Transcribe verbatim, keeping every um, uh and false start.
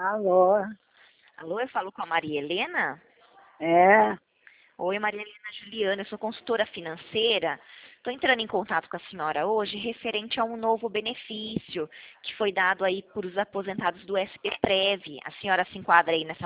Alô? Alô, eu falo com a Maria Helena? É? Oi, Maria Helena Juliana, eu sou consultora financeira. Estou entrando em contato com a senhora hoje referente a um novo benefício que foi dado aí por os aposentados do S P Prev. A senhora se enquadra aí nessa